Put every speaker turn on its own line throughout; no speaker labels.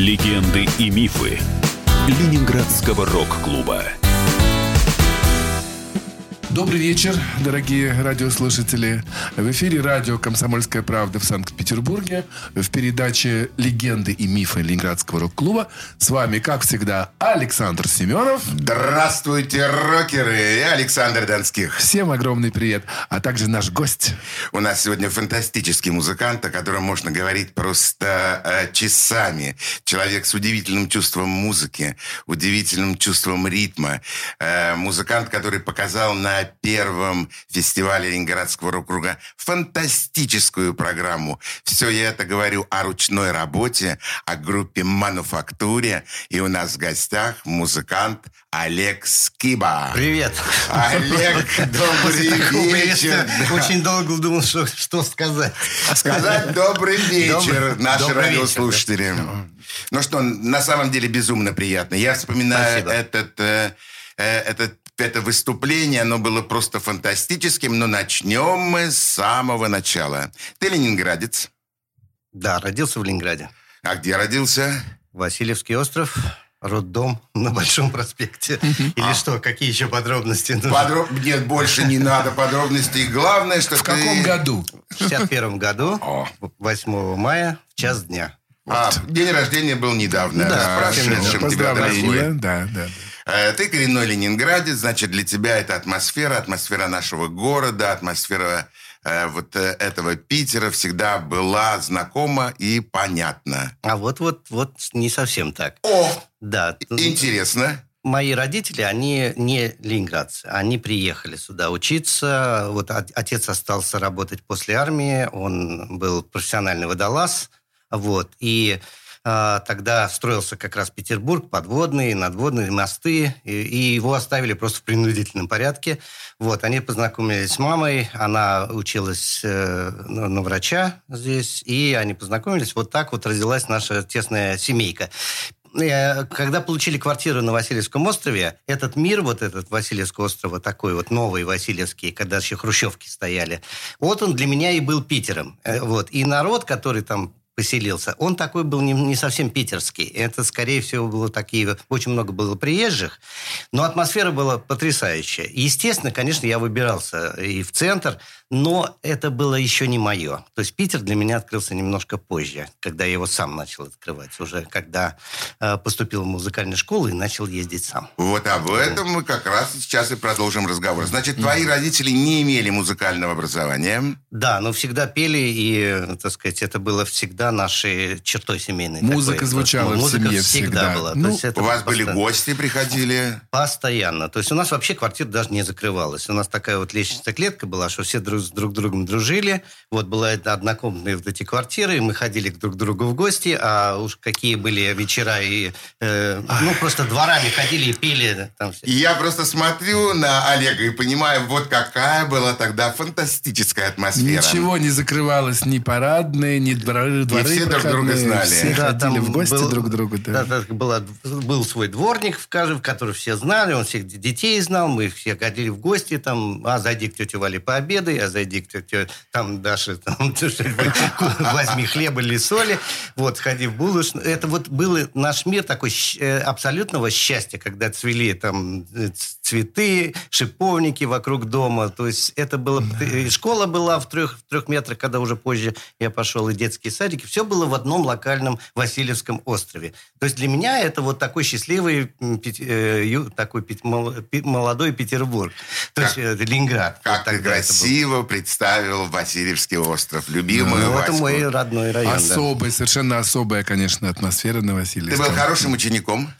Легенды и мифы Ленинградского рок-клуба.
Добрый вечер, дорогие радиослушатели. В эфире радио «Комсомольская правда» в Санкт-Петербурге. В передаче «Легенды и мифы Ленинградского рок-клуба». С вами, как всегда, Александр Семенов.
Здравствуйте, рокеры! Я Александр Донских.
Всем огромный привет. А также наш гость.
У нас сегодня фантастический музыкант, о котором можно говорить просто часами. Человек с удивительным чувством музыки, удивительным чувством ритма. Музыкант, который показал на первом фестивале Ленинградского рок-клуба фантастическую программу. Все я это говорю о ручной работе, о группе «Мануфактуре». И у нас в гостях музыкант Олег Скиба.
Привет.
Олег, добрый вечер.
Очень долго думал, что сказать.
Сказать добрый вечер, наши
добрый
радиослушатели.
вечер,
Ну что, на самом деле безумно приятно. Я вспоминаю это выступление, оно было просто фантастическим, но начнем мы с самого начала. Ты ленинградец?
Да, родился в Ленинграде.
А где родился?
Васильевский остров, роддом на Большом проспекте. Или что, какие еще подробности нужны?
Нет, больше не надо подробностей. Главное, что
В каком году?
В 61 году, 8 мая, в час дня.
День рождения был недавно.
Да,
С прошедшим тебя, дорогой.
Да.
Ты коренной ленинградец, значит, для тебя это атмосфера нашего города, атмосфера вот этого Питера всегда была знакома и понятна.
А вот не совсем так.
О,
да.
Интересно.
Мои родители, они не ленинградцы. Они приехали сюда учиться. Вот отец остался работать после армии. Он был профессиональный водолаз. Вот. И тогда строился как раз Петербург, подводные, надводные мосты, и его оставили просто в принудительном порядке. Вот, они познакомились с мамой, она училась на врача здесь, и они познакомились. Вот так вот родилась наша тесная семейка. Когда получили квартиру на Васильевском острове, этот мир, вот этот Васильевского острова, такой вот новый Васильевский, когда еще хрущевки стояли, вот он для меня и был Питером. Вот. И народ, который там поселился, он такой был не совсем питерский. Это, скорее всего, было такие... Очень много было приезжих, но атмосфера была потрясающая. Естественно, конечно, я выбирался и в центр, но это было еще не мое. То есть Питер для меня открылся немножко позже, когда я его сам начал открывать. Уже когда поступил в музыкальную школу и начал ездить сам.
Вот об этом мы как раз сейчас и продолжим разговор. Значит, твои родители не имели музыкального образования?
Да, но всегда пели, и, так сказать, это было всегда нашей чертой семейной.
Музыка звучала в семье
всегда была.
Ну, у вас были гости, приходили?
Постоянно. То есть у нас вообще квартира даже не закрывалась. У нас такая вот лестничная клетка была, что все друг с другом дружили. Вот была это однокомнатные вот эти квартиры, и мы ходили друг к другу в гости, а уж какие были вечера, и просто дворами ходили и пели. Там все.
И я просто смотрю на Олега и понимаю, вот какая была тогда фантастическая атмосфера.
Ничего не закрывалось, ни парадные, ни дворы
все друг друга знали.
Все ходили в гости друг к другу. Да.
Был свой дворник, в который все знали, он всех детей знал, мы все ходили в гости, там, зайди к тете Вале пообедай, зайди к тете, там, Даша, там, возьми хлеба или соли, вот, сходи в булочную. Это вот был наш мир такой абсолютного счастья, когда цвели там цветы, шиповники вокруг дома, то есть это было... Школа была в 3 метрах, когда уже позже я пошел, и детские садики, все было в одном локальном Васильевском острове. То есть для меня это вот такой счастливый, такой молодой Петербург. То есть Ленинград.
Как ты красиво представил Васильевский остров. Любимый Ваську.
Это мой родной район.
Совершенно особая, конечно, атмосфера на Васильевском.
Ты был хорошим учеником?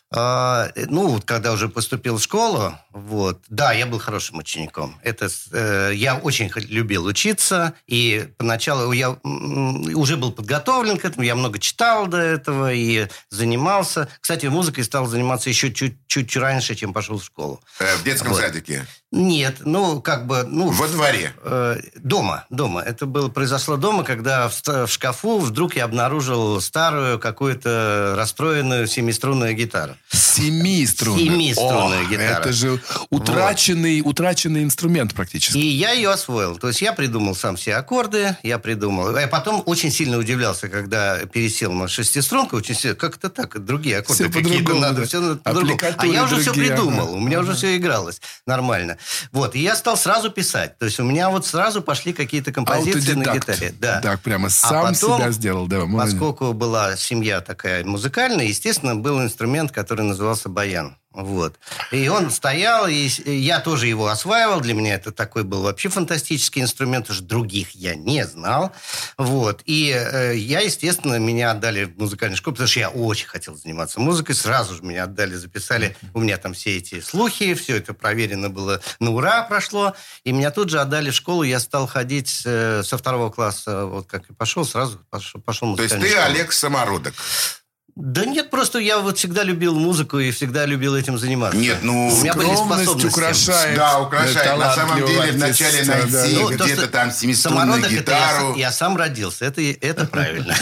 Когда уже поступил в школу, да, я был хорошим учеником. Я очень любил учиться, и поначалу я уже был подготовлен к этому, я много читал до этого и занимался. Кстати, музыкой стал заниматься еще чуть раньше, чем пошел в школу.
В детском садике?
Нет, во
дворе?
Дома. Это произошло дома, когда в шкафу вдруг я обнаружил старую какую-то расстроенную семиструнную гитару.
Семиструнная.
Семиструнная гитара.
Это же утраченный инструмент практически.
И я ее освоил. То есть я придумал сам все аккорды, я потом очень сильно удивлялся, когда пересел на шестиструнку, очень сильно, как это так, другие аккорды
Все
какие-то
по-другому,
надо,
да.
все по-другому. А я уже все придумал, у меня уже все игралось нормально. Вот, и я стал сразу писать. То есть у меня вот сразу пошли какие-то композиции на гитаре. Да.
Так, прямо сам
потом,
себя сделал. Да,
поскольку была семья такая музыкальная, естественно, был инструмент, который назывался баян. Вот. И он стоял, и я тоже его осваивал. Для меня это такой был вообще фантастический инструмент. Уже других я не знал. Вот. И я, естественно, меня отдали в музыкальную школу, потому что я очень хотел заниматься музыкой. Сразу же меня отдали, записали. У меня там все эти слухи, все это проверено было, на ура прошло. И меня тут же отдали в школу. Я стал ходить со 2 класса, вот как и пошел, сразу пошел в музыкальную школу.
То есть ты Олег Самородок?
Да нет, просто я вот всегда любил музыку и всегда любил этим заниматься.
Нет, ну...
У меня были способности.
украшает.
Да, украшает. На самом деле, вначале найти где-то там семиструнную гитару.
Я сам родился. Это правильно.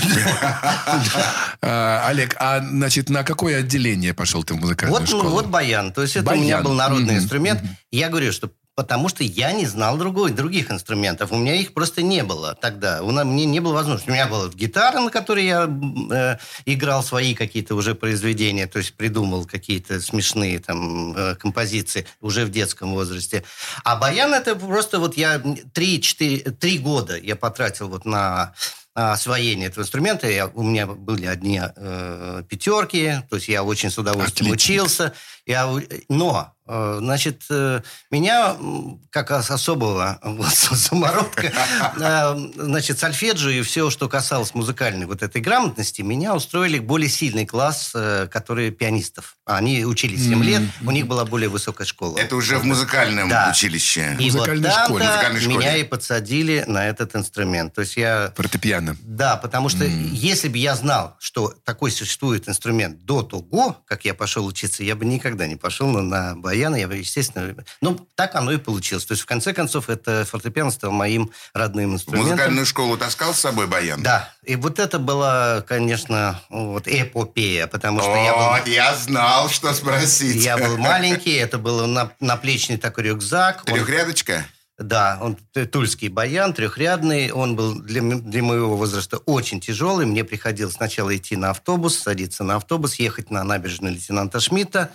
Олег, а значит, на какое отделение пошел ты в музыкальную школу?
Вот баян. То есть это у меня был народный инструмент. Я говорю, что потому что я не знал других инструментов. У меня их просто не было тогда. Мне не было возможности. У меня была гитара, на которой я играл свои какие-то уже произведения, то есть придумал какие-то смешные там композиции уже в детском возрасте. А баян это просто вот я 3 года я потратил вот на освоение этого инструмента. У меня были одни пятерки, то есть я очень с удовольствием учился. Но, значит, меня, как особого самородка, значит, сольфеджио и все, что касалось музыкальной вот этой грамотности, меня устроили более сильный класс, который пианистов. Они учились 7 лет, у них была более высокая школа.
Это уже в музыкальном училище.
И
музыкальной
вот там-то
школе.
меня и подсадили на этот инструмент. То есть я...
Фортепиано.
Да, потому что если бы я знал, что такой существует инструмент до того, как я пошел учиться, я бы никогда не пошел на баян. Я бы, естественно... Ну, так оно и получилось. То есть, в конце концов, это фортепиано стало моим родным инструментом.
В музыкальную школу таскал с собой баян?
Да. И вот это была, конечно, вот эпопея, потому что
я знал, что спросить.
Я был маленький, это был наплечный такой рюкзак.
Трехрядочка?
Да, он тульский баян, трехрядный. Он был для моего возраста очень тяжелый. Мне приходилось сначала идти на автобус, садиться на автобус, ехать на набережную лейтенанта Шмидта.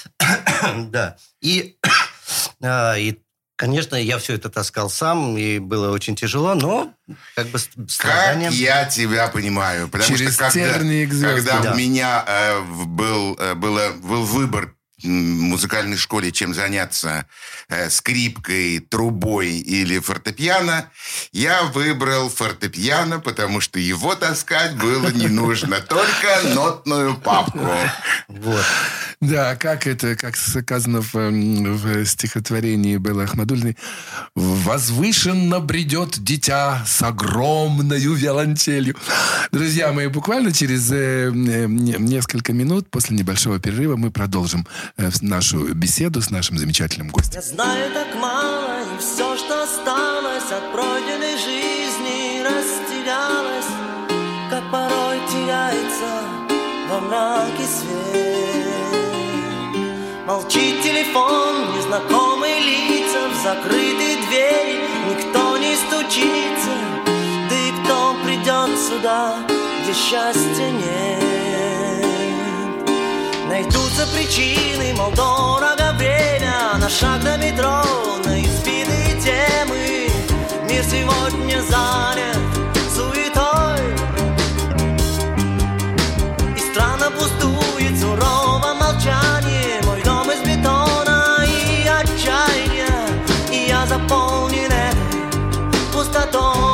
Да. И, конечно, я все это таскал сам, и было очень тяжело, но как бы страданием...
Как я тебя понимаю. Потому
Через
что когда у меня был выбор в музыкальной школе, чем заняться скрипкой, трубой или фортепиано, я выбрал фортепиано, потому что его таскать было не нужно, только нотную папку.
Вот.
Да, как сказано в стихотворении Беллы Ахмадуллиной, «Возвышенно бредет дитя с огромною виолончелью». Друзья мои, буквально через несколько минут после небольшого перерыва мы продолжим нашу беседу с нашим замечательным гостем.
Я знаю так мало, и все, что осталось от пройденной жизни, растерялось, как порой теряется во мраке свет. Молчит телефон, незнакомые лица, в закрытые двери никто не стучится. Да и кто придет сюда, где счастья нет? Найдутся причины, мол, дорого время, на шаг до метро, на избитые темы. Мир сегодня занят суетой, и странно пустует сурово молчание. Мой дом из бетона и отчаяния, и я заполнен этой пустотой.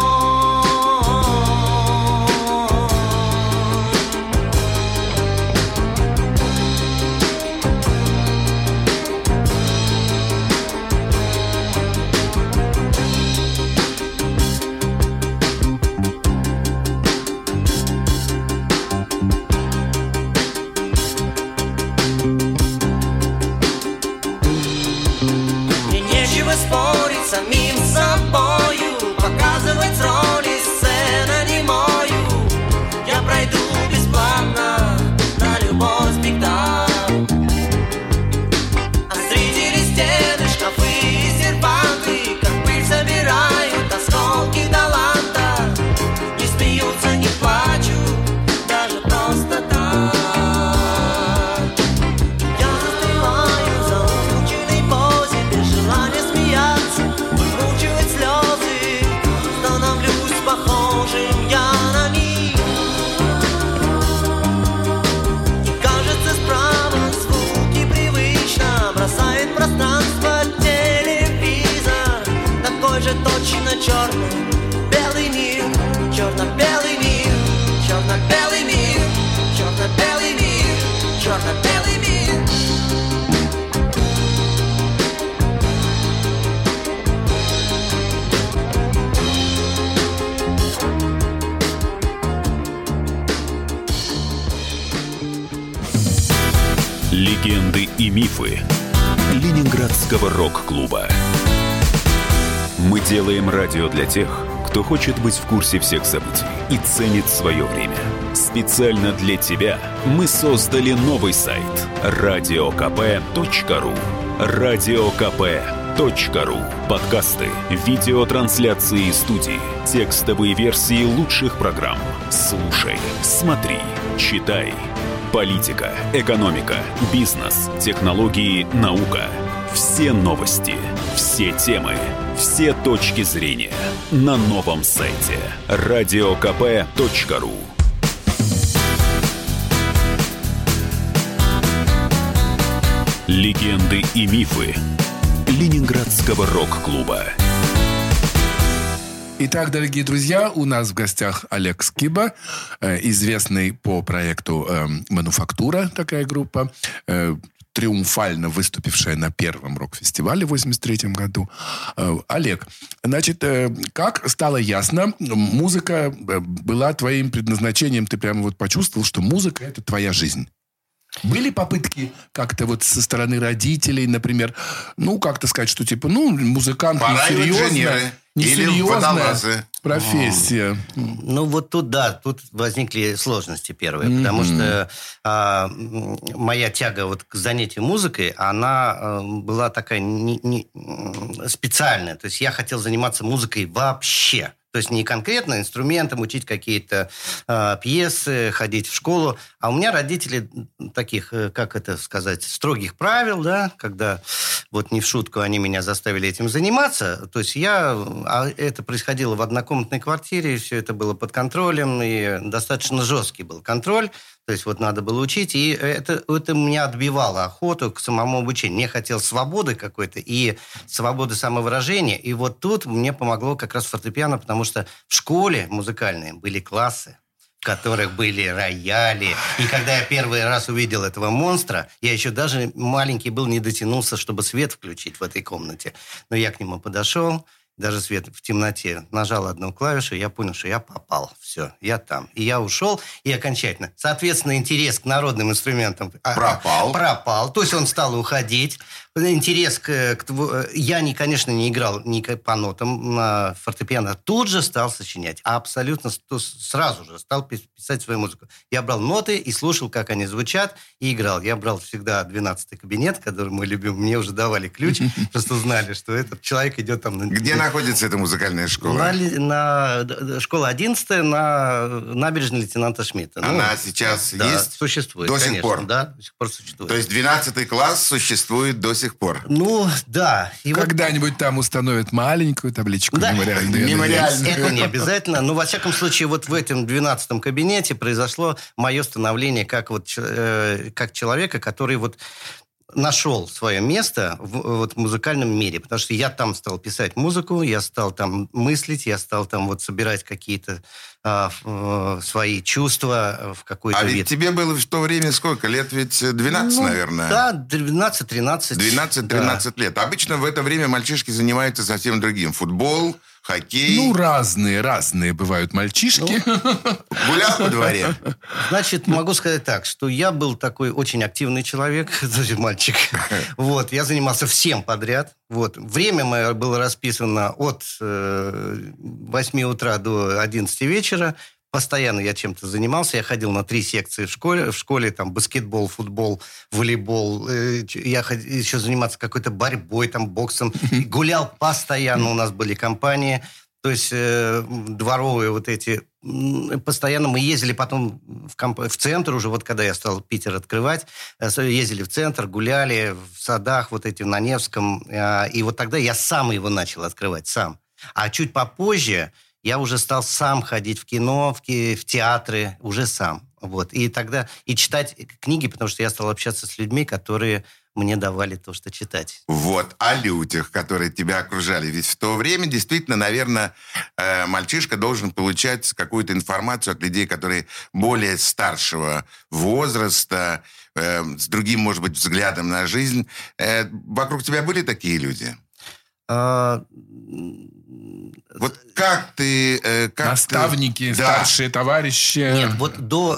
и мифы Ленинградского рок-клуба. Мы делаем радио для тех, кто хочет быть в курсе всех событий и ценит свое время. Специально для тебя мы создали новый сайт radiokp.ru. radiokp.ru. Подкасты, видеотрансляции из студии, текстовые версии лучших программ. Слушай, смотри, читай. Политика, экономика, бизнес, технологии, наука. Все новости, все темы, все точки зрения на новом сайте radiokp.ru. Легенды и мифы Ленинградского рок-клуба.
Итак, дорогие друзья, у нас в гостях Олег Скиба, известный по проекту «Мануфактура», такая группа, триумфально выступившая на первом рок-фестивале в 1983 году. Олег, значит, как стало ясно, музыка была твоим предназначением, ты прямо вот почувствовал, что музыка – это твоя жизнь. Были попытки как-то вот со стороны родителей, например, ну, как-то сказать, что типа, ну, музыкант несерьезная профессия.
Ну, вот тут, да, тут возникли сложности первые, потому что моя тяга вот к занятию музыкой, она была такая не специальная. То есть я хотел заниматься музыкой вообще. То есть не конкретно инструментом, учить какие-то пьесы, ходить в школу. А у меня родители таких, как это сказать, строгих правил, да, когда вот не в шутку они меня заставили этим заниматься. То есть это происходило в однокомнатной квартире, все это было под контролем, и достаточно жесткий был контроль. То есть вот надо было учить, и это меня отбивало охоту к самому обучению. Мне хотелось свободы какой-то и свободы самовыражения. И вот тут мне помогло как раз фортепиано, потому что в школе музыкальной были классы, в которых были рояли. И когда я первый раз увидел этого монстра, я еще даже маленький был, не дотянулся, чтобы свет включить в этой комнате. Но я к нему подошел, даже свет в темноте, нажал одну клавишу, я понял, что я попал. Все, я там. И я ушел, и окончательно. Соответственно, интерес к народным инструментам пропал. То есть он стал уходить. Интерес я, конечно, не играл ни по нотам на фортепиано. Тут же стал сочинять. Абсолютно сразу же стал писать свою музыку. Я брал ноты и слушал, как они звучат, и играл. Я брал всегда 12-й кабинет, который мы любим. Мне уже давали ключ, просто знали, что этот человек идет там...
Где находится эта музыкальная школа?
Школа 11-я на набережной лейтенанта Шмидта.
Она сейчас есть?
Существует,
до
конечно.
Сих пор?
Да, до сих пор существует.
То есть 12 класс существует до сих пор?
Ну, да.
И когда-нибудь там установят маленькую табличку мемориальную.
Это не обязательно. Но, во всяком случае, вот в этом 12-м кабинете произошло мое становление как человека, который вот нашел свое место в музыкальном мире. Потому что я там стал писать музыку, я стал там мыслить, я стал там вот собирать какие-то свои чувства в какой-то вид.
А ведь тебе было в то время сколько? Лет ведь 12, наверное?
Да, 12-13.
12-13 лет. Обычно в это время мальчишки занимаются совсем другим. Футбол, хоккей.
Ну, разные бывают мальчишки.
Гулял по дворе?
Значит, могу сказать так, что я был такой очень активный человек, мальчик. Вот, я занимался всем подряд. Вот. Время мое было расписано от 8 утра до 11 вечера. Постоянно я чем-то занимался. Я ходил на 3 секции в школе. В школе там баскетбол, футбол, волейбол. Я еще занимался какой-то борьбой, там, боксом. Гулял постоянно. У нас были компании. То есть дворовые вот эти... Постоянно мы ездили потом в центр уже, вот когда я стал Питер открывать, ездили в центр, гуляли в садах вот эти на Невском. И вот тогда я сам его начал открывать, сам. А чуть попозже я уже стал сам ходить в кино, в театры, уже сам. Вот. И тогда и читать книги, потому что я стал общаться с людьми, которые мне давали то, что читать.
Вот, о людях, которые тебя окружали. Ведь в то время, действительно, наверное, мальчишка должен получать какую-то информацию от людей, которые более старшего возраста, с другим, может быть, взглядом на жизнь. Вокруг тебя были такие люди? Вот как ты...
Наставники, старшие товарищи.
Нет, вот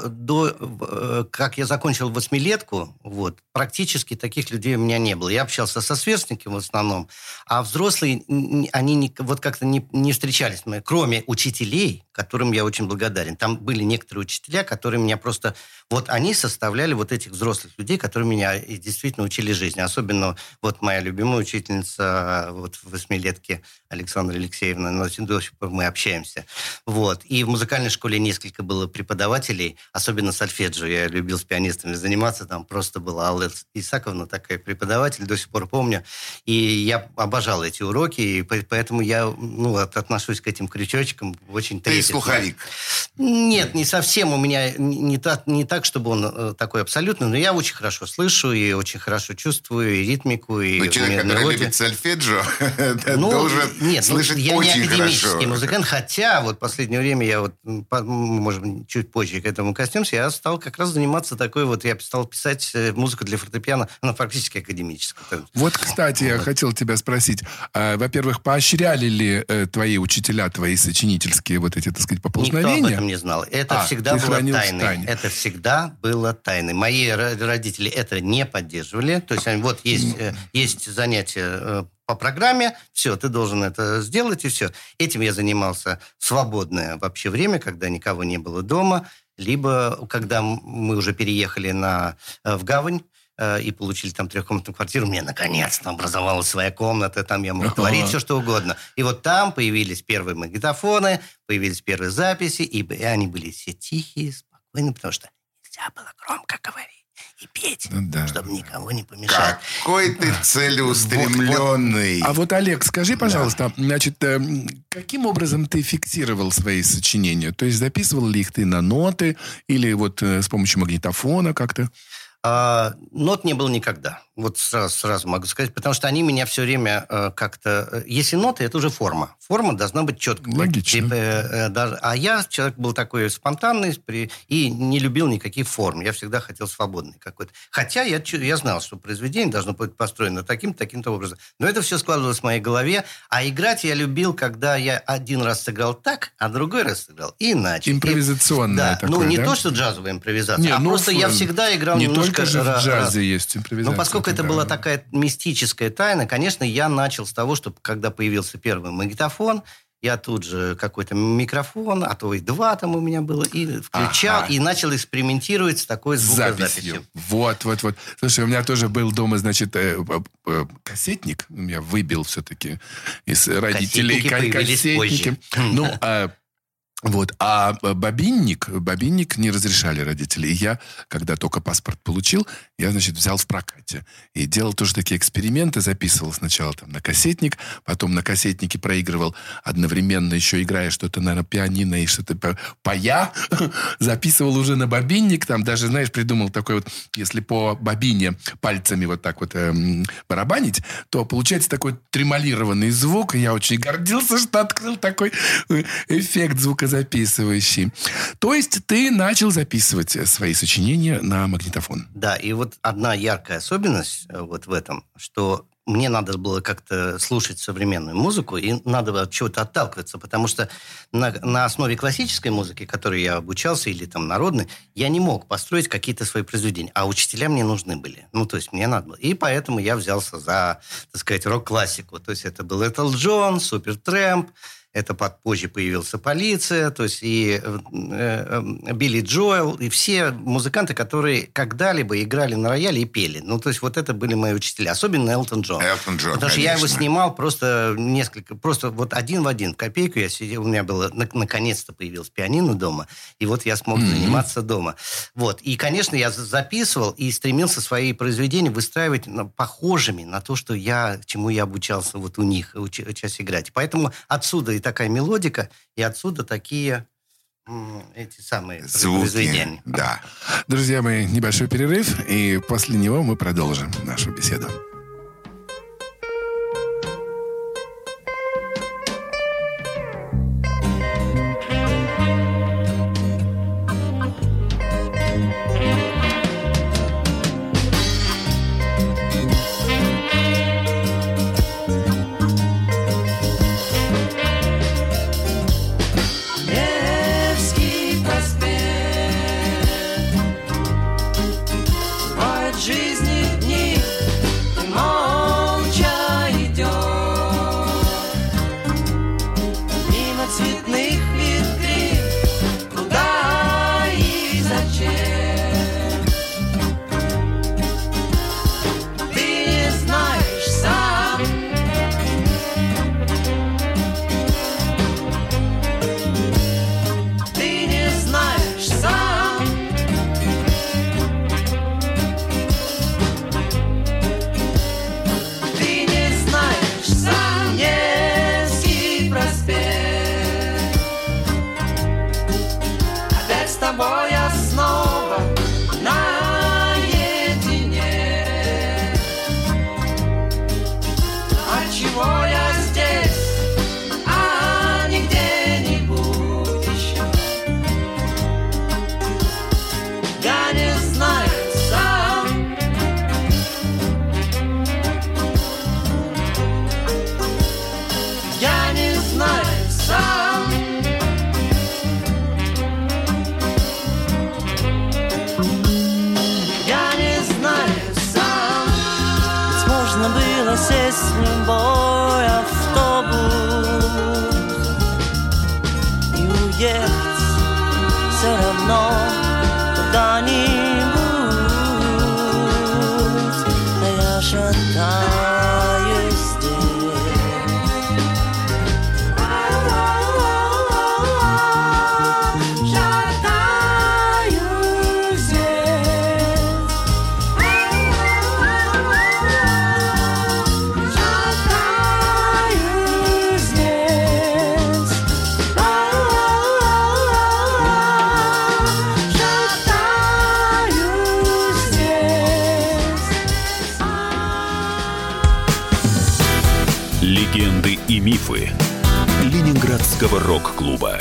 как я закончил восьмилетку, вот, практически таких людей у меня не было. Я общался со сверстниками в основном, а взрослые, они вот как-то не встречались. Кроме учителей, которым я очень благодарен. Там были некоторые учителя, которые меня просто... Вот они составляли вот этих взрослых людей, которые меня действительно учили жизни. Особенно вот моя любимая учительница вот в восьмилетке Александра Алексеевна, но до сих пор мы общаемся. Вот. И в музыкальной школе несколько было преподавателей, особенно сольфеджио. Я любил с пианистами заниматься, там просто была Алла Исаковна, такая преподаватель, до сих пор помню. И я обожал эти уроки, и поэтому я отношусь к этим крючочкам очень трепетно.
Ты слуховик?
Нет, не совсем. У меня не так, чтобы он такой абсолютный, но я очень хорошо слышу и очень хорошо чувствую и ритмику, и
но человек, который любит сольфеджио, должен слышать
я
очень
не академический
хорошо.
Музыкант, хотя вот в последнее время я вот, может быть, чуть позже к этому коснемся, я стал как раз заниматься такой вот, я стал писать музыку для фортепиано, она практически академическая.
Вот, кстати, я хотел тебя спросить, во-первых, поощряли ли твои учителя, твои сочинительские вот эти, так сказать, поползновения?
Никто об этом не знал. Это всегда было тайной. Это всегда было тайной. Мои родители это не поддерживали. То есть, вот есть занятия по программе, все, ты должен это сделать, и все. Этим я занимался в свободное вообще время, когда никого не было дома, либо когда мы уже переехали в Гавань, и получили там трехкомнатную квартиру, мне наконец-то образовалась своя комната, там я мог творить все, что угодно. И вот там появились первые магнитофоны, появились первые записи, и они были все тихие, спокойные, потому что нельзя было громко говорить и петь, чтобы никого не помешать.
Какой ты целеустремленный.
А вот, Олег, скажи, пожалуйста, значит, каким образом ты фиксировал свои сочинения? То есть записывал ли их ты на ноты или вот с помощью магнитофона как-то?
Нот не было никогда. Вот сразу могу сказать, потому что они меня все время как-то... Если ноты, это уже форма. Форма должна быть четкой.
Логично.
А я человек был такой спонтанный и не любил никаких форм. Я всегда хотел свободный какой-то. Хотя я знал, что произведение должно быть построено таким-то образом. Но это все складывалось в моей голове. А играть я любил, когда я один раз сыграл так, а другой раз сыграл иначе.
Импровизационное такое,
не то, что джазовая импровизация, просто я всегда играл
не
немножко...
Не только же в джазе есть импровизация.
Но поскольку это была такая мистическая тайна, конечно, я начал с того, что когда появился первый магнитофон, я тут же какой-то микрофон, а то и два там у меня было, и включал, и начал экспериментировать с такой звукозаписью.
Вот. Слушай, у меня тоже был дома, значит, кассетник. Я выбил все-таки из родителей кассетники. А бобинник не разрешали родители. И я, когда только паспорт получил, я, значит, взял в прокате. И делал тоже такие эксперименты. Записывал сначала там на кассетник, потом на кассетнике проигрывал одновременно, еще играя что-то, наверное, пианино и что-то пая. Записывал уже на бобинник. Там даже, знаешь, придумал такой вот, если по бобине пальцами вот так вот барабанить, то получается такой тремолированный звук. И я очень гордился, что открыл такой эффект звукозаписывающий. То есть ты начал записывать свои сочинения на магнитофон.
Да, и вот одна яркая особенность вот в этом, что мне надо было как-то слушать современную музыку, и надо было от чего-то отталкиваться, потому что на основе классической музыки, которой я обучался, или там народной, я не мог построить какие-то свои произведения, а учителя мне нужны были. То есть мне надо было. И поэтому я взялся за, так сказать, рок-классику. То есть это был Элтон Джон, Супертрэмп, это позже появился «Полиция», то есть и Билли Джоэл, и все музыканты, которые когда-либо играли на рояле и пели. То есть вот это были мои учителя. Особенно Элтон Джон.
Элтон Джон,
потому что я его снимал просто вот один в один. В копейку я сидел, у меня было, наконец-то появилось пианино дома, и вот я смог заниматься дома. Вот. И, конечно, я записывал и стремился свои произведения выстраивать похожими на то, чему я обучался вот у них, учась играть. Поэтому отсюда и такая мелодика, и отсюда такие эти самые
звуки,
произведения.
Да.
Друзья мои, небольшой перерыв, и после него мы продолжим нашу беседу.
Легенды и мифы Ленинградского рок-клуба.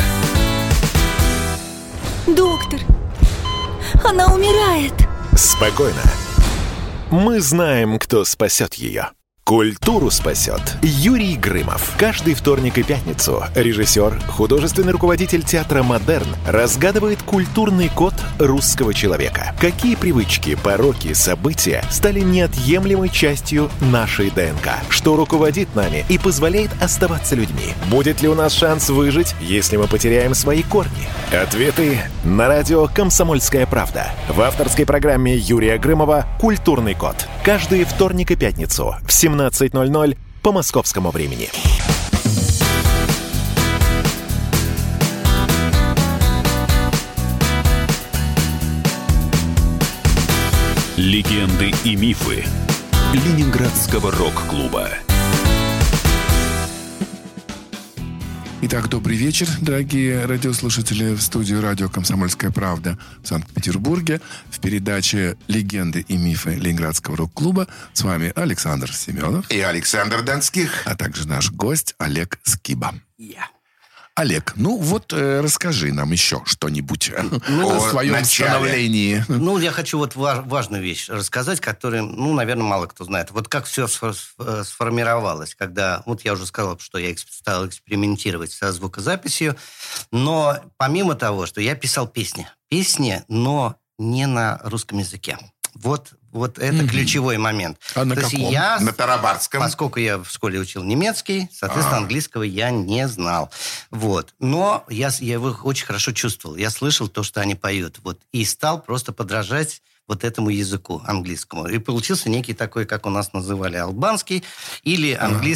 Доктор, она умирает.
Спокойно. Мы знаем, кто спасет ее. Культуру спасет Юрий Грымов. Каждый вторник и пятницу режиссер, художественный руководитель театра «Модерн» разгадывает культурный код русского человека. Какие привычки, пороки, события стали неотъемлемой частью нашей ДНК? Что руководит нами и позволяет оставаться людьми? Будет ли у нас шанс выжить, если мы потеряем свои корни? Ответы на радио «Комсомольская правда» в авторской программе Юрия Грымова «Культурный код». Каждый вторник и пятницу в 17:00 по московскому времени.
Легенды и мифы Ленинградского рок-клуба.
Итак, добрый вечер, дорогие радиослушатели. В студию радио «Комсомольская правда» в Санкт-Петербурге в передаче «Легенды и мифы Ленинградского рок-клуба» с вами Александр Семенов
и Александр Донских,
а также наш гость Олег Скиба. Олег, ну вот расскажи нам еще что-нибудь о своем становлении.
Ну, я хочу вот важную вещь рассказать, которую, наверное, мало кто знает. Вот как все сформировалось, когда, вот я уже сказал, что я стал экспериментировать со звукозаписью, но помимо того, что я писал песни, но не на русском языке. Вот это ключевой момент.
А на каком?
На тарабарском.
Поскольку я в школе учил немецкий, соответственно, английского я не знал. Вот. Но я его очень хорошо чувствовал. Я слышал то, что они поют. Вот. И стал просто подражать вот этому языку английскому. И получился некий такой, как у нас называли, албанский, или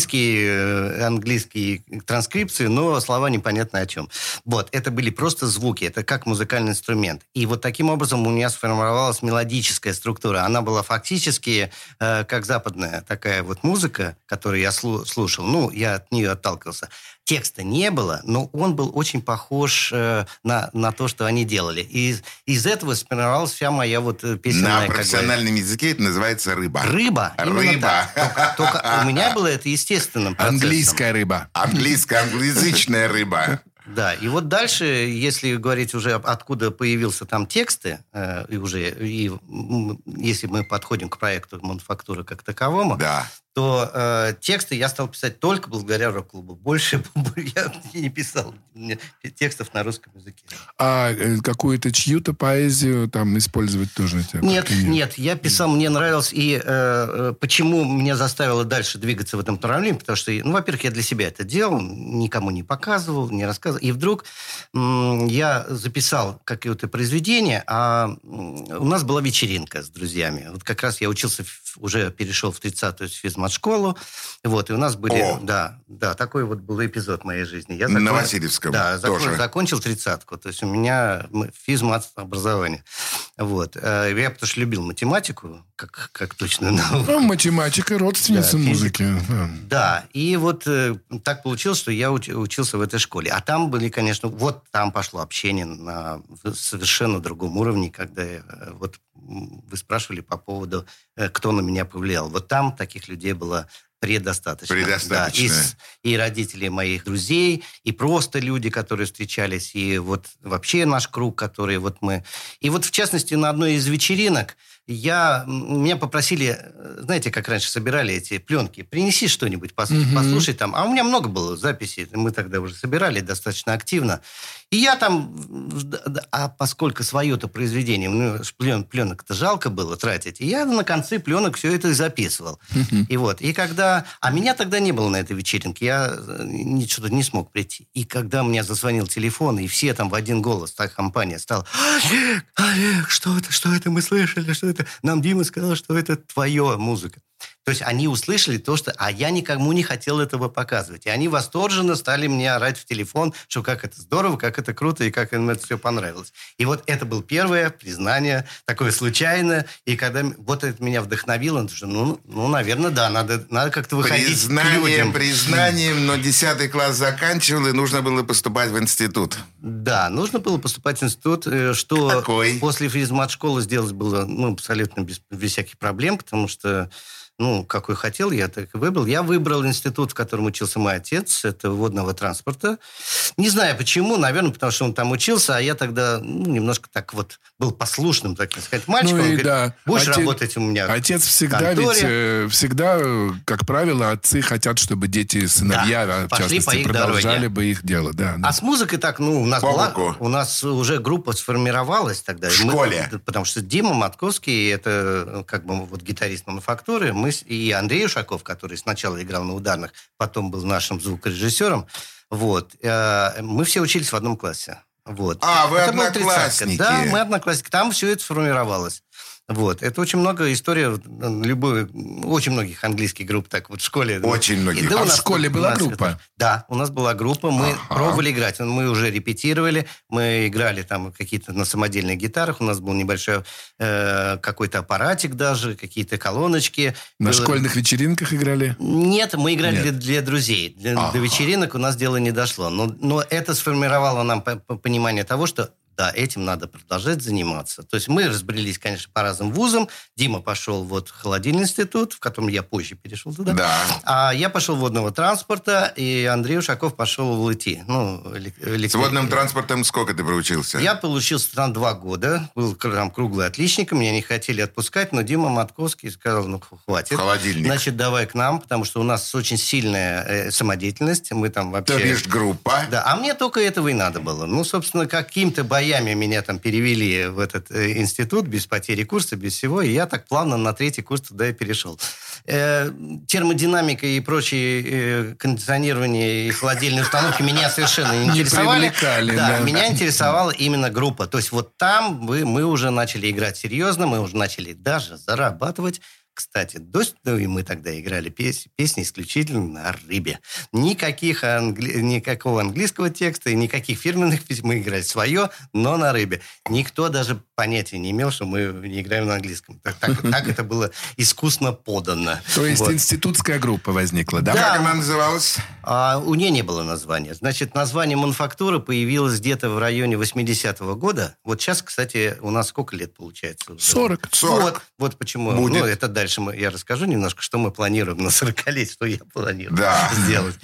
английские транскрипции, но слова непонятно о чем. Вот, это были просто звуки, это как музыкальный инструмент. И вот таким образом у меня сформировалась мелодическая структура. Она была фактически как западная такая вот музыка, которую я слушал. Ну, я от нее отталкивался. Текста не было, но он был очень похож на то, что они делали. И из этого сформировалась вся моя вот песенная...
На профессиональном языке это называется рыба.
Рыба?
Рыба.
Только у меня было это естественным процессом.
Английская рыба.
Англоязычная рыба.
Да, и вот дальше, если говорить уже откуда появился там тексты, и если мы подходим к проекту «Мануфактура» как таковому,
да,
то тексты я стал писать только благодаря рок-клубу. Больше я не писал текстов на русском языке.
А какую-то чью-то поэзию там использовать тоже?
Нет, я писал, мне нравилось. И почему меня заставило дальше двигаться в этом направлении? Потому что, во-первых, я для себя это делал, никому не показывал, не рассказывал. И вдруг я записал какое-то произведение, а у нас была вечеринка с друзьями. Вот как раз я учился, уже перешел в 30-ю физмат-школу. Вот, и у нас были... Да, такой вот был эпизод в моей жизни.
На Васильевском тоже.
Закончил 30-ку. То есть у меня физмат-образование. Вот. Я потому что любил математику, как точную науку.
Ну, математика родственница музыки.
Да, и вот так получилось, что я учился в этой школе. А там были, конечно... Вот там пошло общение на совершенно другом уровне, когда вы спрашивали по поводу, кто на меня повлиял. Вот там таких людей было предостаточно. Да, и родители моих друзей, и просто люди, которые встречались, и вот вообще наш круг, который вот мы... И вот, в частности, на одной из вечеринок меня попросили, знаете, как раньше собирали эти пленки, принеси что-нибудь, послушай там. А у меня много было записей, мы тогда уже собирали достаточно активно. И я там, поскольку свое-то произведение, пленок-то жалко было тратить, и я на конце пленок все это и записывал. И вот, и когда... А меня тогда не было на этой вечеринке, я что-то не смог прийти. И когда у меня зазвонил телефон, и все там в один голос, так компания стала: Олег, что это мы слышали, что это? Нам Дима сказал, что это твоя музыка. То есть они услышали то, что... А я никому не хотел этого показывать. И они восторженно стали мне орать в телефон, что как это здорово, как это круто, и как им это все понравилось. И вот это было первое признание, такое случайное. И когда вот это меня вдохновило, что, наверное, да, надо как-то выходить к людям.
Признанием, но 10 класс заканчивал, и нужно было поступать в институт.
Да, нужно было поступать в институт, что
Какой?
После физмат-школы сделать было абсолютно без всяких проблем, потому что какой хотел, я так и выбрал. Я выбрал институт, в котором учился мой отец, это водного транспорта. Не знаю почему, наверное, потому что он там учился, а я тогда немножко так вот был послушным, так сказать, мальчиком. Он говорит, будешь работать у меня
Отец всегда, всегда, как правило, отцы хотят, чтобы дети, сыновья, в частности, продолжали бы их дело. Да.
А с музыкой так, у нас уже группа сформировалась тогда.
В школе?
Потому что Дима Матковский, это гитарист «Мануфактуры», и Андрей Ушаков, который сначала играл на ударных, потом был нашим звукорежиссером. Мы все учились в одном классе.
Вы одноклассники?
Да, мы одноклассники. Там все это сформировалось. Это очень много историй, очень многих английских групп так в школе.
Очень многих.
В школе была группа?
Да, у нас была группа, мы пробовали играть, мы уже репетировали, мы играли там какие-то на самодельных гитарах, у нас был небольшой какой-то аппаратик даже, какие-то колоночки.
На школьных вечеринках играли?
Нет, мы играли для друзей. До вечеринок у нас дело не дошло. Но это сформировало нам понимание того, что да, этим надо продолжать заниматься. То есть мы разбрелись, конечно, по разным вузам. Дима пошел в холодильный институт, в котором я позже перешел туда.
Да.
А я пошел в водного транспорта, и Андрей Ушаков пошел в ЛИТИ.
С водным транспортом сколько ты проучился?
Я получился там 2 года. Был там круглый отличник. Меня не хотели отпускать, но Дима Матковский сказал, хватит.
Холодильник.
Значит, давай к нам, потому что у нас очень сильная самодеятельность. Мы там вообще...
То бишь группа.
Да, а мне только этого и надо было. Собственно, каким-то боями меня там перевели в этот институт без потери курса, без всего, и я так плавно на 3-й курс туда и перешел. Термодинамика и прочие кондиционирование и холодильные установки меня совершенно не интересовали. Да, меня интересовала именно группа. То есть там мы уже начали играть серьезно, мы уже начали даже зарабатывать. Кстати, и мы тогда играли песни исключительно на рыбе. Никакого английского текста и никаких фирменных песен. Мы играли свое, но на рыбе. Никто даже понятия не имел, что мы не играем на английском. Так это было искусно подано.
То есть институтская группа возникла, да?
Как она называлась?
У нее не было названия. Значит, название «Мануфактура» появилось где-то в районе 80-го года. Сейчас, кстати, у нас сколько лет получается?
40.
Вот почему.
Будет.
Это дальше я расскажу немножко, что мы планируем на 40-летие, что я планирую сделать.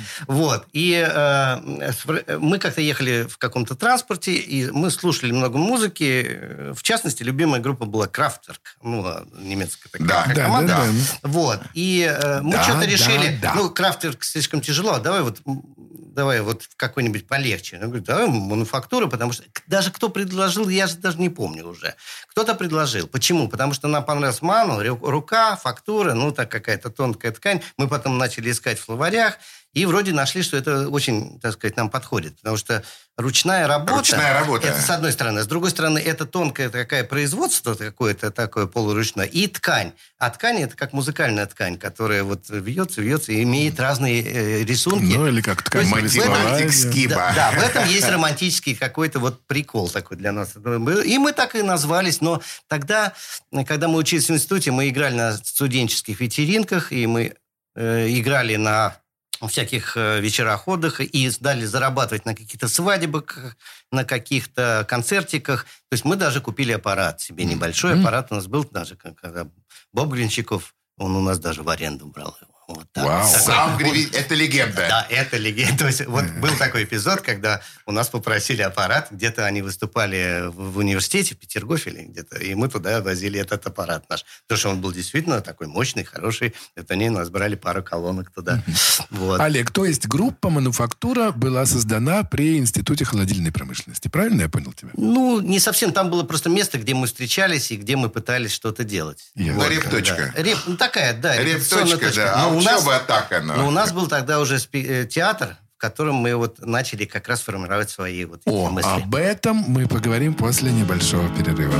И мы как-то ехали в каком-то транспорте, и мы слушали много музыки. В частности, любимая группа была Kraftwerk. Немецкая такая команда. И мы что-то решили, Kraftwerk слишком тяжело, давай вот какой-нибудь полегче. Я говорю, давай «Мануфактура», потому что даже кто предложил, я же даже не помню уже. Кто-то предложил. Почему? Потому что нам понравилась рука, фактура, какая-то тонкая ткань. Мы потом начали искать в словарях, и вроде нашли, что это очень, так сказать, нам подходит. Потому что ручная работа, это с одной стороны. С другой стороны, это тонкое такое производство, какое-то такое полуручное, и ткань. А ткань – это как музыкальная ткань, которая вьется и имеет разные рисунки.
Или как ткань.
Математик Скиба.
Да, в этом есть романтический какой-то прикол такой для нас. И мы так и назвались. Но тогда, когда мы учились в институте, мы играли на студенческих вечеринках, и мы играли на всяких вечероходах и стали зарабатывать на каких-то свадьбах, на каких-то концертиках. То есть мы даже купили аппарат себе, небольшой аппарат у нас был даже, когда Боб Гринчаков, он у нас даже в аренду брал его.
Вау. Это легенда.
Да, это легенда. То есть был такой эпизод, когда у нас попросили аппарат, где-то они выступали в университете, в Петергофе или где-то, и мы туда возили этот аппарат наш. Потому что он был действительно такой мощный, хороший. Это они у нас брали пару колонок туда.
Олег, то есть группа «Мануфактура» была создана при Институте холодильной промышленности. Правильно я понял тебя?
Не совсем. Там было просто место, где мы встречались и где мы пытались что-то делать.
Репточка.
Такая, да.
Репточка, да.
У нас был тогда уже театр, в котором мы начали как раз формировать свои мысли.
Об этом мы поговорим после небольшого перерыва.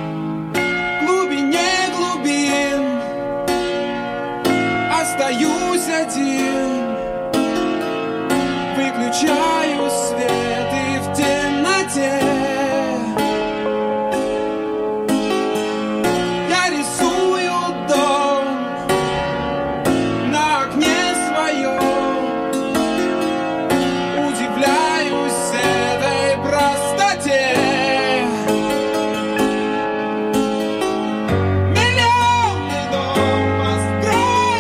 В глубине глубин остаюсь один, выключаю свет и в темноте Миллионный дом построен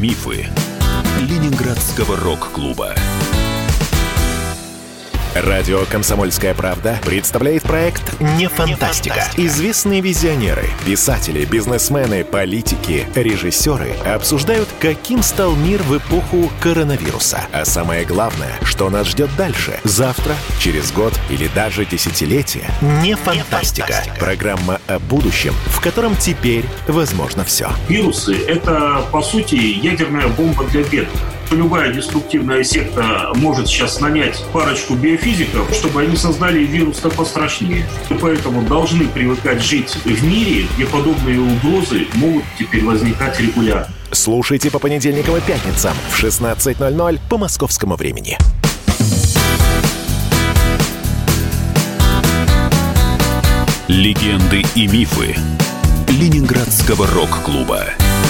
мифы Ленинградского рок-клуба.
Радио «Комсомольская правда» представляет проект «Не фантастика». Известные визионеры, писатели, бизнесмены, политики, режиссеры обсуждают, каким стал мир в эпоху коронавируса. А самое главное, что нас ждет дальше, завтра, через год или даже десятилетие. «Не фантастика». Программа о будущем, в котором теперь возможно все.
Вирусы — это, по сути, ядерная бомба для бедных. Любая деструктивная секта может сейчас нанять парочку биофизиков, чтобы они создали вирус-то пострашнее. И поэтому должны привыкать жить в мире, где подобные угрозы могут теперь возникать регулярно.
Слушайте по понедельникам и пятницам в 16:00 по московскому времени.
Легенды и мифы Ленинградского рок-клуба.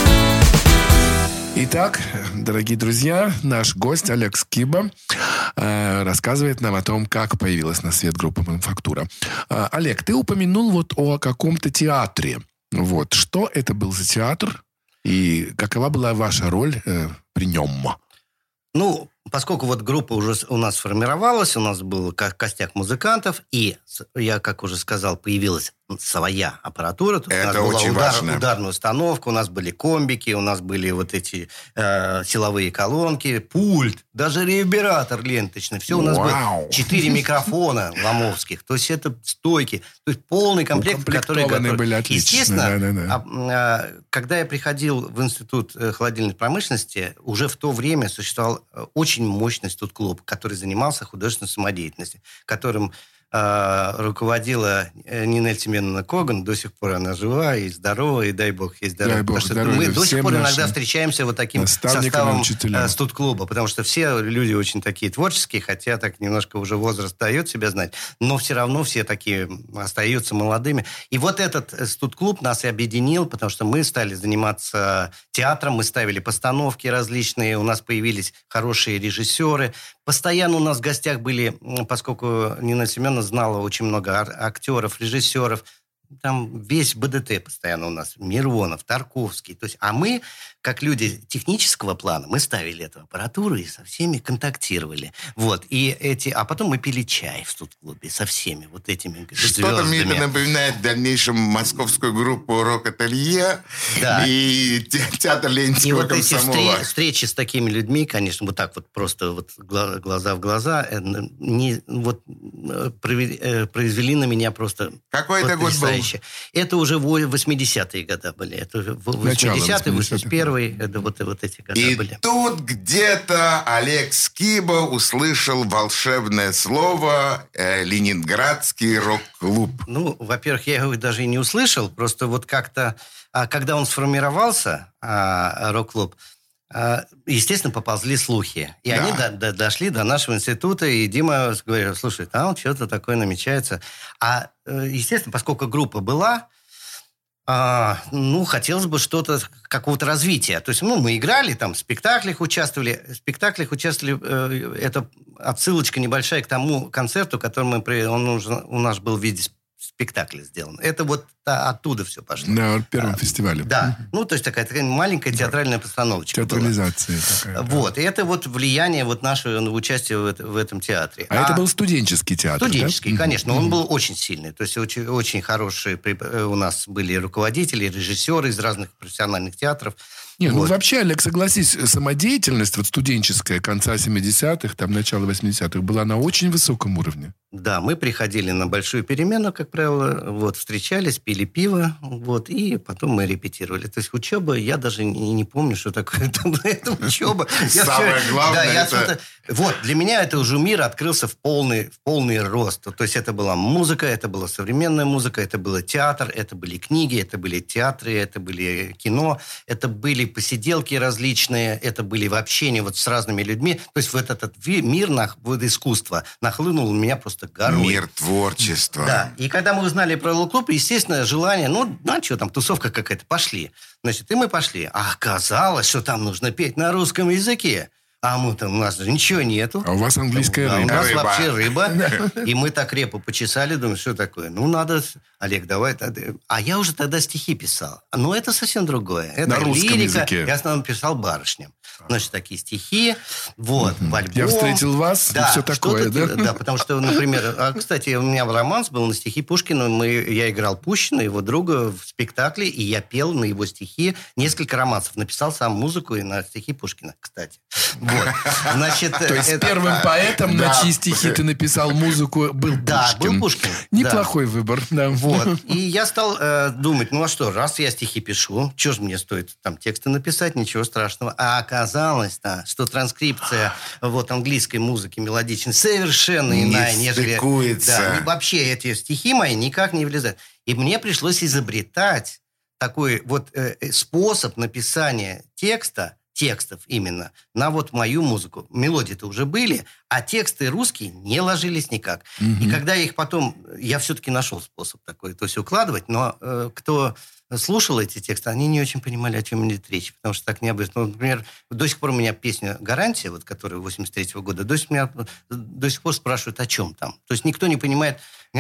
Итак, дорогие друзья, наш гость Олег Скиба рассказывает нам о том, как появилась на свет группа «Мануфактура». Олег, ты упомянул вот о каком-то театре. Вот. Что это был за театр и какова была ваша роль при нем?
Ну, поскольку вот группа уже у нас сформировалась, у нас был костяк музыкантов, и, я, как уже сказал, появилась своя аппаратура. Тут
это
у нас
очень
была
важно.
ударная установка, у нас были комбики, у нас были вот эти силовые колонки, пульт, даже ревербератор ленточный. Все у нас было. 4 микрофона ломовских. То есть это стойки. То есть полный комплект, который...
были отлично.
Естественно, когда я приходил в Институт холодильной промышленности, уже в то время существовал очень мощный студ-клуб, который занимался художественной самодеятельностью, которым руководила Нинель Семеновна Коган. До сих пор она жива и здорова, и дай бог ей здоровья.
Дай бог здоровья.
Мы до сих пор иногда встречаемся вот таким составом студ-клуба, потому что все люди очень такие творческие, хотя так немножко уже возраст дает себя знать, но все равно все такие остаются молодыми. И вот этот студ-клуб нас и объединил, потому что мы стали заниматься театром, мы ставили постановки различные, у нас появились хорошие режиссеры. Постоянно у нас в гостях были, поскольку Нина Семеновна знала очень много актеров, режиссеров, там весь БДТ постоянно у нас, Миронов, Тарковский. То есть, а мы, как люди технического плана, мы ставили эту аппаратуру и со всеми контактировали. Вот. А потом мы пили чай в студ-клубе со всеми вот этими звездами.
Что-то мне это напоминает в дальнейшем московскую группу «Рок-ателье» и театр Ленинского комсомола.
И вот эти встречи с такими людьми, конечно, вот так вот просто вот глаза в глаза, произвели на меня просто...
Какой это год был?
Это уже 80-е годы были. Это 80-е, 81-е, это вот эти годы были.
И тут где-то Олег Скиба услышал волшебное слово «Ленинградский рок-клуб».
Ну, во-первых, я его даже и не услышал, просто вот как-то, когда он сформировался, рок-клуб, естественно, поползли слухи. И они дошли до нашего института, и Дима говорил: слушай, там что-то такое намечается. Естественно, поскольку группа была, хотелось бы что-то, какого-то развития. То есть, мы играли, там, в спектаклях участвовали. В спектаклях участвовали, это отсылочка небольшая к тому концерту, который у нас был в виде спектакля сделан. Это вот оттуда все пошло.
На первом фестивале.
Да. То есть такая маленькая театральная постановочка
театрализация
была. Такая. Вот. И это вот влияние вот нашего участия в этом театре.
Это был студенческий театр,
Студенческий,
да?
конечно. Он был очень сильный. То есть очень, очень хорошие у нас были руководители, режиссеры из разных профессиональных театров.
Нет, вообще, Олег, согласись, самодеятельность вот студенческая конца 70-х, там, начала 80-х была на очень высоком уровне.
Да, мы приходили на большую перемену, как правило, встречались, пили пиво, и потом мы репетировали. То есть учеба, я даже не помню, что такое это учеба.
Самое главное,
для меня это уже мир открылся в полный рост. То есть это была музыка, это была современная музыка, это был театр, это были книги, это были театры, это были кино, это были посиделки различные, это были в общении с разными людьми. То есть этот мир искусства нахлынул у меня просто горой.
Мир творчества.
Да. И когда мы узнали про рок-клуб, естественно, желание, что там, тусовка какая-то, пошли. Значит, и мы пошли. А оказалось, что там нужно петь на русском языке. А у нас же ничего нету.
А у вас английская рыба.
У нас
Рыба.
вообще рыба. И мы так репу почесали, думаем, что такое? Надо... Олег, давай... А я уже тогда стихи писал. Но это совсем другое. Это
на русском
лирика.
языке.
Я в основном писал барышням. Значит, такие стихи. Вот, в альбом.
Я встретил вас, и все такое, да?
Да, потому что, например... кстати, у меня романс был на стихи Пушкина. Я играл Пущина, его друга, в спектакле, и я пел на его стихи несколько романсов. Написал сам музыку и на стихи Пушкина, кстати. Вот. Значит,
То есть первым поэтом, на чьи стихи ты написал музыку, был Пушкин.
Да, был Пушкин.
Неплохой выбор, да.
Вот. И я стал думать, раз я стихи пишу, что же мне стоит там тексты написать, ничего страшного. А оказалось, что транскрипция английской музыки мелодичной совершенно иная, нежели...
стыкуется.
Вообще эти стихи мои никак не влезают. И мне пришлось изобретать такой способ написания текстов именно на мою музыку. Мелодии-то уже были, а тексты русские не ложились никак. И когда я их потом... Я все-таки нашел способ такой, то есть укладывать, но кто слушал эти тексты, они не очень понимали, о чем идет речь, потому что так необычно. Например, до сих пор у меня песня «Гарантия», которая 83-го года, до сих пор спрашивают, о чем там. То есть никто не понимает...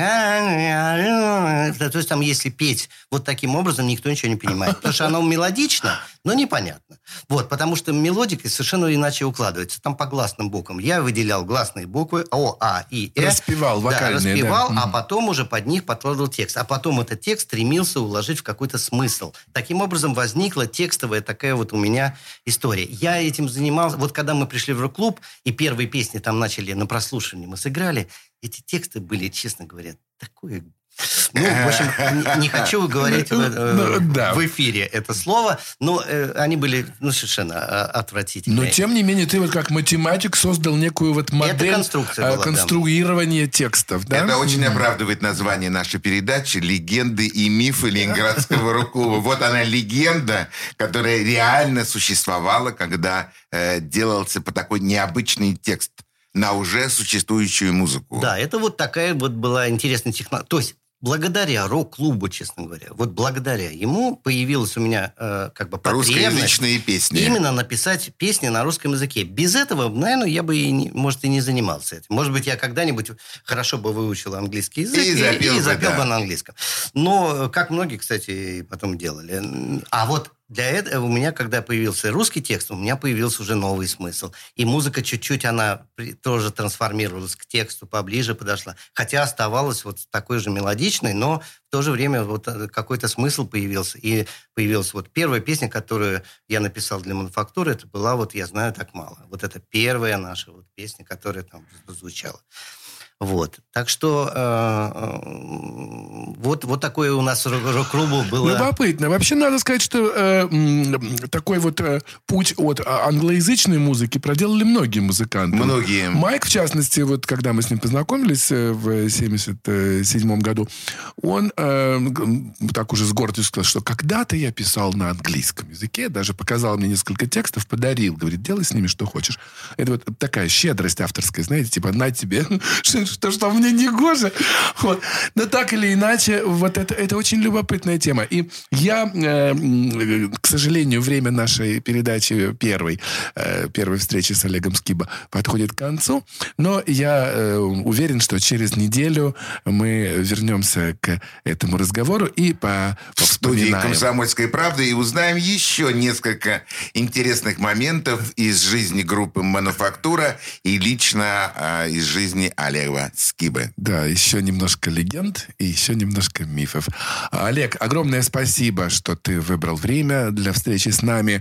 То есть там, если петь таким образом, никто ничего не понимает. Потому что оно мелодично, но непонятно. Потому что мелодика совершенно иначе укладывается. Там по гласным буквам. Я выделял гласные буквы О, А, И, Э.
Распевал вокальные,
распевал, а потом уже под них подкладывал текст. А потом этот текст стремился уложить в какой-то смысл. Таким образом возникла текстовая такая у меня история. Я этим занимался. Когда мы пришли в рок-клуб, и первые песни там начали на прослушивании, мы сыграли, эти тексты были, честно говоря, такое... в общем, не хочу говорить в эфире это слово, но они были совершенно отвратительные.
Но, тем не менее, ты как математик создал некую модель конструирования текстов, да?
Это очень оправдывает название нашей передачи «Легенды и мифы Ленинградского рок-клуба». Вот она, легенда, которая реально существовала, когда делался такой необычный текст на уже существующую музыку.
Да, это такая была интересная технология. То есть, благодаря рок-клубу, честно говоря, благодаря ему появилась у меня потребность...
Русскоязычные песни.
Именно написать песни на русском языке. Без этого, наверное, я бы, может, и не занимался этим. Может быть, я когда-нибудь хорошо бы выучил английский язык и запел бы на английском. Но, как многие, кстати, потом делали. А для этого у меня, когда появился русский текст, у меня появился уже новый смысл. И музыка чуть-чуть, она тоже трансформировалась к тексту, поближе подошла. Хотя оставалась такой же мелодичной, но в то же время какой-то смысл появился. И появилась первая песня, которую я написал для «Мануфактуры», это была «Я знаю так мало». Это первая наша песня, которая там звучала. Так что такое у нас рок-клубу было.
Любопытно. Вообще, надо сказать, что такой путь от англоязычной музыки проделали многие музыканты.
Многие.
Майк, в частности, когда мы с ним познакомились в 1977 году, он так уже с гордостью сказал, что когда-то я писал на английском языке, даже показал мне несколько текстов, подарил, говорит, делай с ними что хочешь. Это такая щедрость авторская, знаете, типа, на тебе... что мне не гоже. Но так или иначе, это очень любопытная тема. И я, к сожалению, время нашей передачи первой встречи с Олегом Скибо подходит к концу. Но я уверен, что через неделю мы вернемся к этому разговору и повспоминаем.
В студии «Комсомольской правды» и узнаем еще несколько интересных моментов из жизни группы «Мануфактура» и лично из жизни Олега Скибы.
Да, еще немножко легенд и еще немножко мифов. Олег, огромное спасибо, что ты выбрал время для встречи с нами.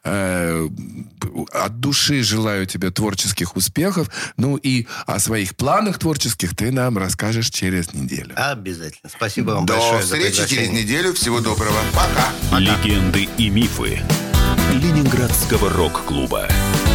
От души желаю тебе творческих успехов. И о своих планах творческих ты нам расскажешь через неделю.
Обязательно. Спасибо вам большое за приглашение.
До встречи через неделю. Всего доброго. Пока.
Легенды и мифы Ленинградского рок-клуба.